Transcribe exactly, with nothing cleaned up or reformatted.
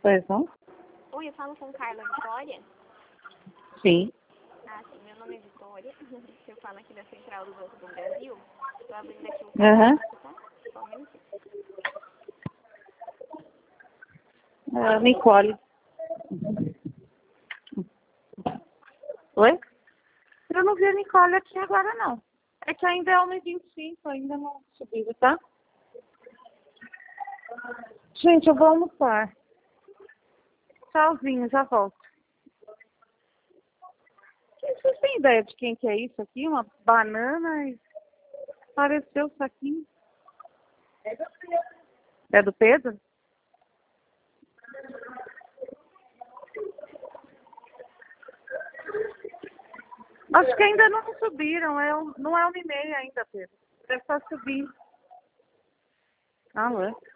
Pois não? Oi, eu falo com Carla Vitória. Sim. Ah, sim, meu nome é Vitória. Eu falo aqui da Central do Banco do Brasil. Estou abrindo aqui o Aham. cadastro, tá? Só um minutinho. Uh, Nicole. Oi? Eu não vi a Nicole aqui agora, não. É que ainda é uma e vinte e cinco, ainda não subiu, tá? Gente, eu vou almoçar. Tchauzinho, já volto. Vocês têm ideia de quem que é isso aqui? Uma banana e apareceu o saquinho. É do Pedro? Acho que ainda não subiram, é um, não é uma e meia ainda, Pedro. Deve estar subindo. Ah, ué.